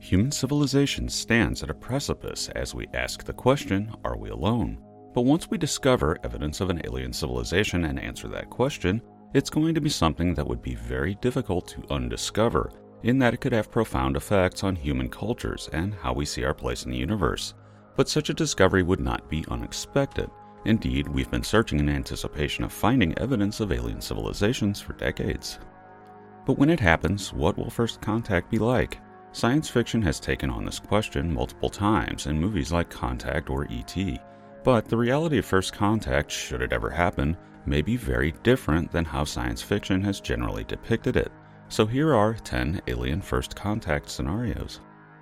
Human civilization stands at a precipice as we ask the question, are we alone? But once we discover evidence of an alien civilization and answer that question, it's going to be something that would be very difficult to undiscover, in that it could have profound effects on human cultures and how we see our place in the universe. But such a discovery would not be unexpected. Indeed, we've been searching in anticipation of finding evidence of alien civilizations for decades. But when it happens, what will first contact be like? Science fiction has taken on this question multiple times in movies like Contact or E.T., but the reality of first contact, should it ever happen, may be very different than how science fiction has generally depicted it. So here are 10 alien first contact scenarios.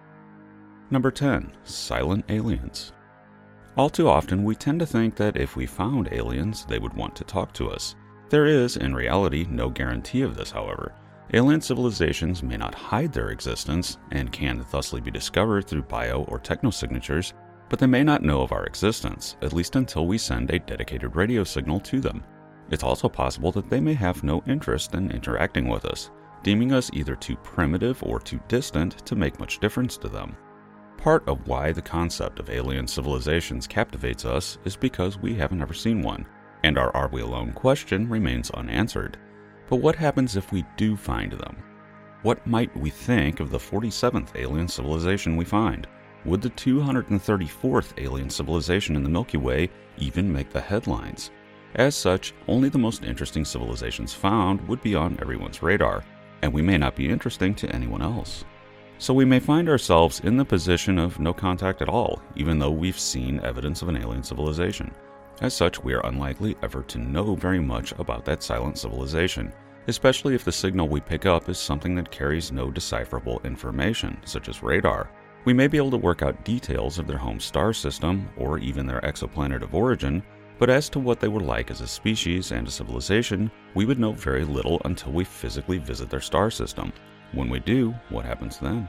Number 10. Silent aliens. All too often, we tend to think that if we found aliens, they would want to talk to us. There is, in reality, no guarantee of this, however. Alien civilizations may not hide their existence, and can thusly be discovered through bio or technosignatures, but they may not know of our existence, at least until we send a dedicated radio signal to them. It's also possible that they may have no interest in interacting with us, deeming us either too primitive or too distant to make much difference to them. Part of why the concept of alien civilizations captivates us is because we haven't ever seen one, and our "are we alone" question remains unanswered. But what happens if we do find them? What might we think of the 47th alien civilization we find? Would the 234th alien civilization in the Milky Way even make the headlines? As such, only the most interesting civilizations found would be on everyone's radar, and we may not be interesting to anyone else. So we may find ourselves in the position of no contact at all, even though we've seen evidence of an alien civilization. As such, we are unlikely ever to know very much about that silent civilization, especially if the signal we pick up is something that carries no decipherable information, such as radar. We may be able to work out details of their home star system, or even their exoplanet of origin, but as to what they were like as a species and a civilization, we would know very little until we physically visit their star system. When we do, what happens then?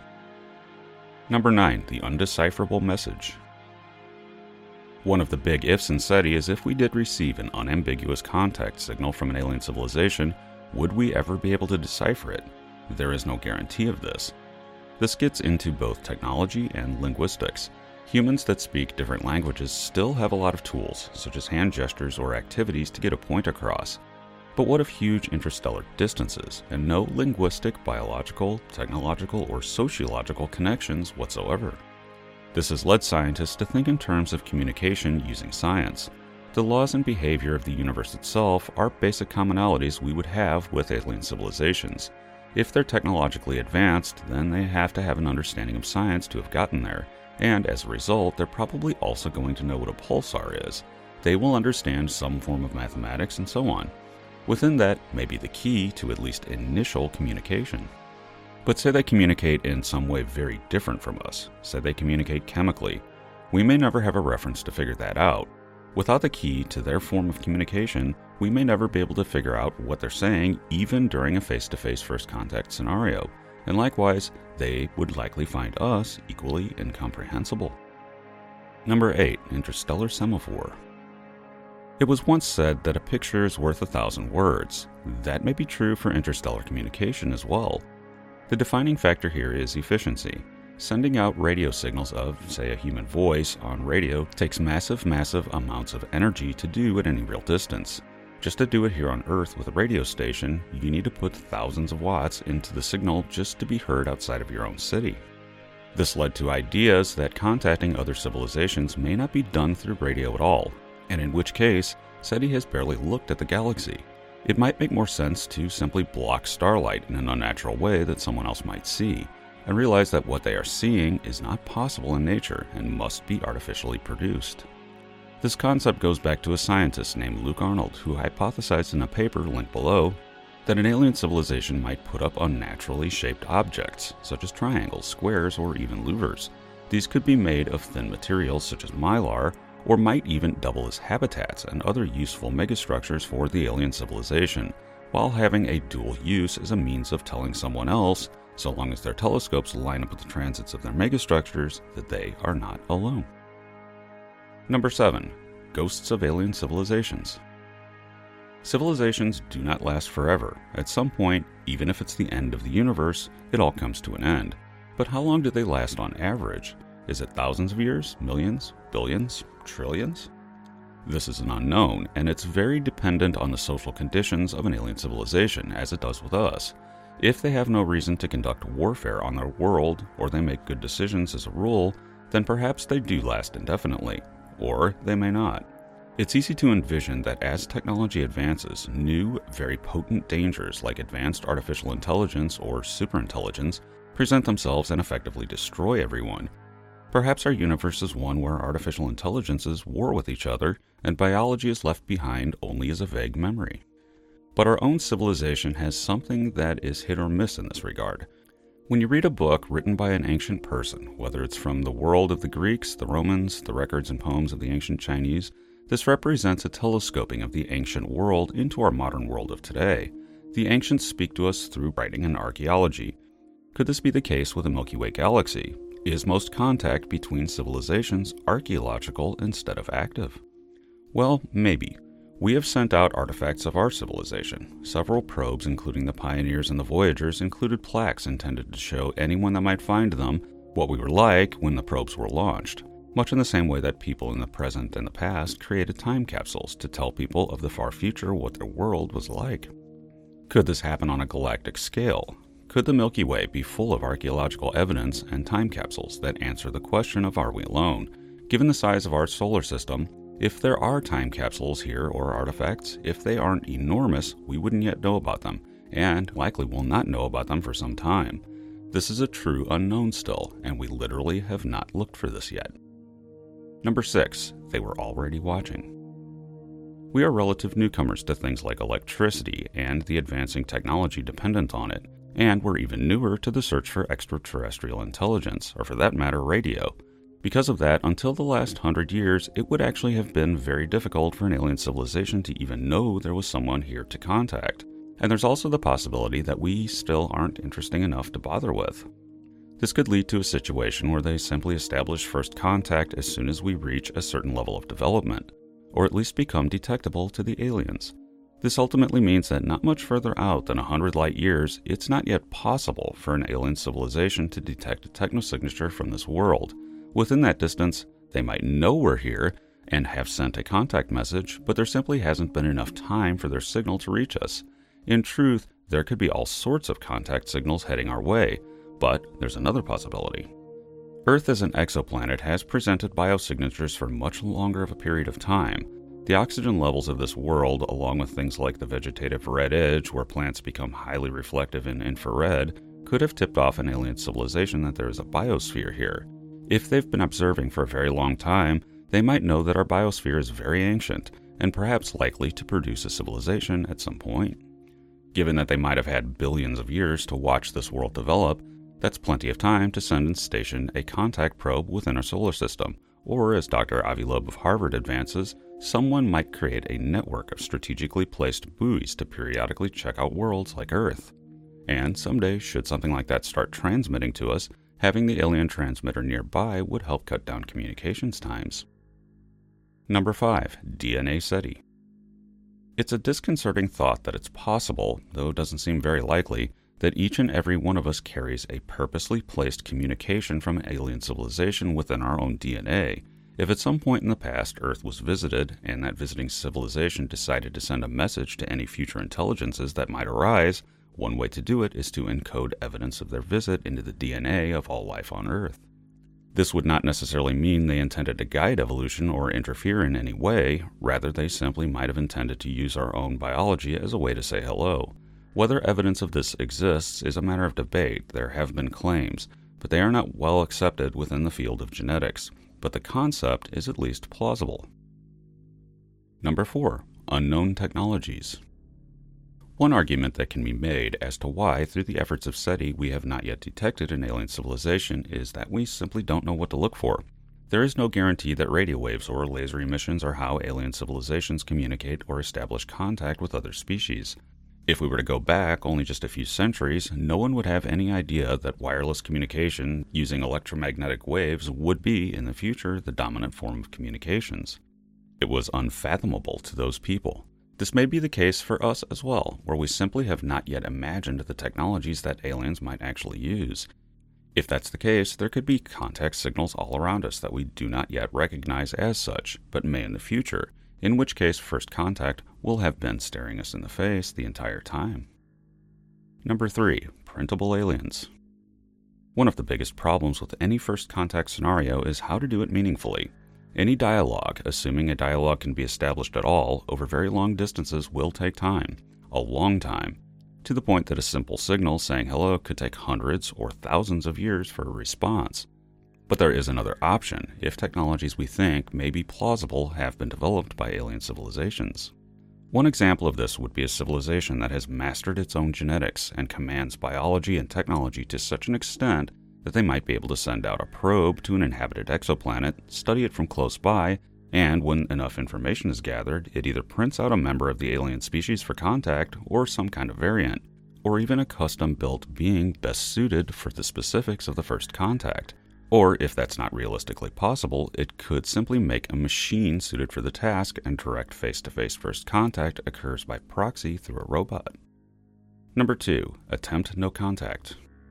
Number 9. The undecipherable message. One of the big ifs in SETI is if we did receive an unambiguous contact signal from an alien civilization, would we ever be able to decipher it? There is no guarantee of this. This gets into both technology and linguistics. Humans that speak different languages still have a lot of tools, such as hand gestures or activities to get a point across. But what of huge interstellar distances and no linguistic, biological, technological, or sociological connections whatsoever? This has led scientists to think in terms of communication using science. The laws and behavior of the universe itself are basic commonalities we would have with alien civilizations. If they're technologically advanced, then they have to have an understanding of science to have gotten there, and as a result, they're probably also going to know what a pulsar is. They will understand some form of mathematics and so on. Within that may be the key to at least initial communication. But say they communicate in some way very different from us. Say they communicate chemically. We may never have a reference to figure that out. Without the key to their form of communication, we may never be able to figure out what they're saying even during a face-to-face first contact scenario. And likewise, they would likely find us equally incomprehensible. Number 8. Interstellar semaphore. It was once said that a picture is worth 1,000 words. That may be true for interstellar communication as well. The defining factor here is efficiency. Sending out radio signals of, say, a human voice on radio takes massive amounts of energy to do at any real distance. Just to do it here on Earth with a radio station, you need to put thousands of watts into the signal just to be heard outside of your own city. This led to ideas that contacting other civilizations may not be done through radio at all, and in which case, SETI has barely looked at the galaxy. It might make more sense to simply block starlight in an unnatural way that someone else might see, and realize that what they are seeing is not possible in nature and must be artificially produced. This concept goes back to a scientist named Luke Arnold, who hypothesized in a paper linked below that an alien civilization might put up unnaturally shaped objects, such as triangles, squares, or even louvers. These could be made of thin materials such as mylar, or might even double as habitats and other useful megastructures for the alien civilization, while having a dual use as a means of telling someone else, so long as their telescopes line up with the transits of their megastructures, that they are not alone. Number 7. Ghosts of alien civilizations. Civilizations do not last forever. At some point, even if it's the end of the universe, it all comes to an end. But how long do they last on average? Is it thousands of years, millions, billions, trillions? This is an unknown, and it's very dependent on the social conditions of an alien civilization, as it does with us. If they have no reason to conduct warfare on their world, or they make good decisions as a rule, then perhaps they do last indefinitely, or they may not. It's easy to envision that as technology advances, new, very potent dangers like advanced artificial intelligence or superintelligence present themselves and effectively destroy everyone. Perhaps our universe is one where artificial intelligences war with each other and biology is left behind only as a vague memory. But our own civilization has something that is hit or miss in this regard. When you read a book written by an ancient person, whether it's from the world of the Greeks, the Romans, the records and poems of the ancient Chinese, this represents a telescoping of the ancient world into our modern world of today. The ancients speak to us through writing and archaeology. Could this be the case with the Milky Way galaxy? Is most contact between civilizations archaeological instead of active? Well, maybe. We have sent out artifacts of our civilization. Several probes, including the Pioneers and the Voyagers, included plaques intended to show anyone that might find them what we were like when the probes were launched, much in the same way that people in the present and the past created time capsules to tell people of the far future what their world was like. Could this happen on a galactic scale? Could the Milky Way be full of archaeological evidence and time capsules that answer the question of are we alone? Given the size of our solar system, if there are time capsules here or artifacts, if they aren't enormous, we wouldn't yet know about them, and likely will not know about them for some time. This is a true unknown still, and we literally have not looked for this yet. Number 6. They were already watching. We are relative newcomers to things like electricity and the advancing technology dependent on it, and we're even newer to the search for extraterrestrial intelligence, or for that matter, radio. Because of that, until the last 100 years, it would actually have been very difficult for an alien civilization to even know there was someone here to contact. And there's also the possibility that we still aren't interesting enough to bother with. This could lead to a situation where they simply establish first contact as soon as we reach a certain level of development, or at least become detectable to the aliens. This ultimately means that not much further out than 100 light years, it's not yet possible for an alien civilization to detect a technosignature from this world. Within that distance, they might know we're here and have sent a contact message, but there simply hasn't been enough time for their signal to reach us. In truth, there could be all sorts of contact signals heading our way, but there's another possibility. Earth as an exoplanet has presented biosignatures for much longer of a period of time. The oxygen levels of this world, along with things like the vegetative red edge, where plants become highly reflective in infrared, could have tipped off an alien civilization that there is a biosphere here. If they've been observing for a very long time, they might know that our biosphere is very ancient and perhaps likely to produce a civilization at some point. Given that they might have had billions of years to watch this world develop, that's plenty of time to send and station a contact probe within our solar system, or as Dr. Avi Loeb of Harvard advances, someone might create a network of strategically placed buoys to periodically check out worlds like Earth. And someday, should something like that start transmitting to us, having the alien transmitter nearby would help cut down communications times. Number 5. DNA SETI. It's a disconcerting thought that it's possible, though it doesn't seem very likely, that each and every one of us carries a purposely placed communication from an alien civilization within our own DNA. If at some point in the past Earth was visited, and that visiting civilization decided to send a message to any future intelligences that might arise, one way to do it is to encode evidence of their visit into the DNA of all life on Earth. This would not necessarily mean they intended to guide evolution or interfere in any way, rather they simply might have intended to use our own biology as a way to say hello. Whether evidence of this exists is a matter of debate. There have been claims, but they are not well accepted within the field of genetics, but the concept is at least plausible. Number 4. Unknown technologies. One argument that can be made as to why, through the efforts of SETI, we have not yet detected an alien civilization is that we simply don't know what to look for. There is no guarantee that radio waves or laser emissions are how alien civilizations communicate or establish contact with other species. If we were to go back only just a few centuries, no one would have any idea that wireless communication using electromagnetic waves would be, in the future, the dominant form of communications. It was unfathomable to those people. This may be the case for us as well, where we simply have not yet imagined the technologies that aliens might actually use. If that's the case, there could be contact signals all around us that we do not yet recognize as such, but may in the future, in which case first contact will have been staring us in the face the entire time. Number 3. Printable aliens. One of the biggest problems with any first contact scenario is how to do it meaningfully. Any dialogue, assuming a dialogue can be established at all, over very long distances will take time, a long time, to the point that a simple signal saying hello could take hundreds or thousands of years for a response. But there is another option if technologies we think may be plausible have been developed by alien civilizations. One example of this would be a civilization that has mastered its own genetics and commands biology and technology to such an extent that they might be able to send out a probe to an inhabited exoplanet, study it from close by, and when enough information is gathered, it either prints out a member of the alien species for contact or some kind of variant, or even a custom-built being best suited for the specifics of the first contact. Or, if that's not realistically possible, it could simply make a machine suited for the task and direct face-to-face first contact occurs by proxy through a robot. Number 2. Attempt no contact.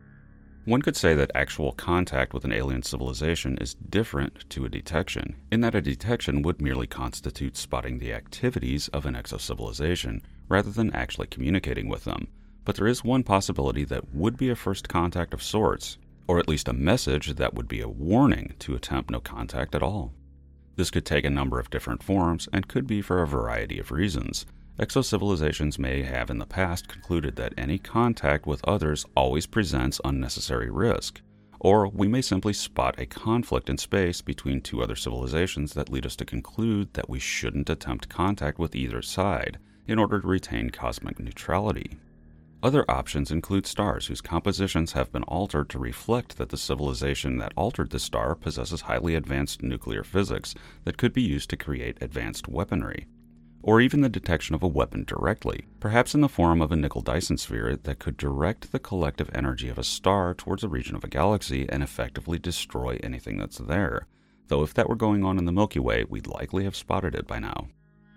One could say that actual contact with an alien civilization is different to a detection, in that a detection would merely constitute spotting the activities of an exo-civilization, rather than actually communicating with them. But there is one possibility that would be a first contact of sorts, or at least a message that would be a warning to attempt no contact at all. This could take a number of different forms and could be for a variety of reasons. Exo-civilizations may have in the past concluded that any contact with others always presents unnecessary risk, or we may simply spot a conflict in space between two other civilizations that lead us to conclude that we shouldn't attempt contact with either side in order to retain cosmic neutrality. Other options include stars whose compositions have been altered to reflect that the civilization that altered the star possesses highly advanced nuclear physics that could be used to create advanced weaponry, or even the detection of a weapon directly, perhaps in the form of a nickel-Dyson sphere that could direct the collective energy of a star towards a region of a galaxy and effectively destroy anything that's there, though if that were going on in the Milky Way, we'd likely have spotted it by now.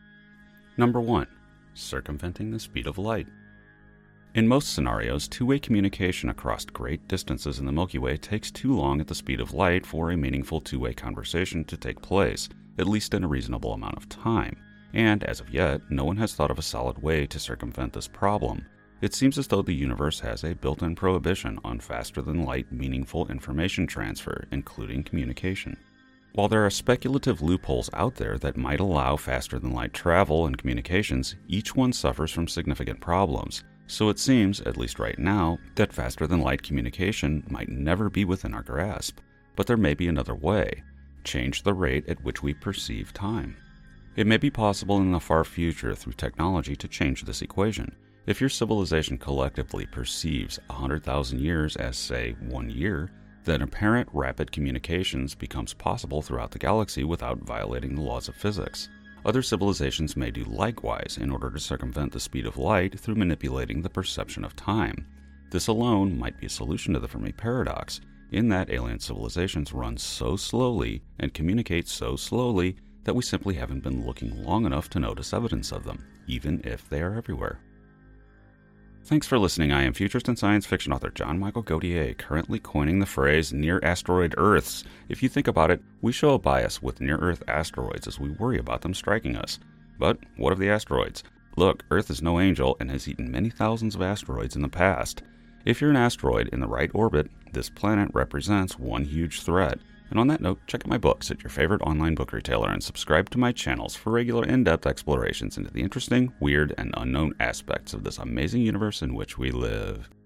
Number 1. Circumventing the speed of light. In most scenarios, two-way communication across great distances in the Milky Way takes too long at the speed of light for a meaningful two-way conversation to take place, at least in a reasonable amount of time. And, as of yet, no one has thought of a solid way to circumvent this problem. It seems as though the universe has a built-in prohibition on faster-than-light meaningful information transfer, including communication. While there are speculative loopholes out there that might allow faster-than-light travel and communications, each one suffers from significant problems. So it seems, at least right now, that faster-than-light communication might never be within our grasp. But there may be another way. Change the rate at which we perceive time. It may be possible in the far future through technology to change this equation. If your civilization collectively perceives 100,000 years as, say, 1 year, then apparent rapid communications becomes possible throughout the galaxy without violating the laws of physics. Other civilizations may do likewise in order to circumvent the speed of light through manipulating the perception of time. This alone might be a solution to the Fermi paradox, in that alien civilizations run so slowly and communicate so slowly that we simply haven't been looking long enough to notice evidence of them, even if they are everywhere. Thanks for listening. I am futurist and science fiction author John Michael Gautier, currently coining the phrase near-asteroid Earths. If you think about it, we show a bias with near-Earth asteroids as we worry about them striking us. But what of the asteroids? Look, Earth is no angel and has eaten many thousands of asteroids in the past. If you're an asteroid in the right orbit, this planet represents one huge threat. And on that note, check out my books at your favorite online book retailer and subscribe to my channels for regular in-depth explorations into the interesting, weird, and unknown aspects of this amazing universe in which we live.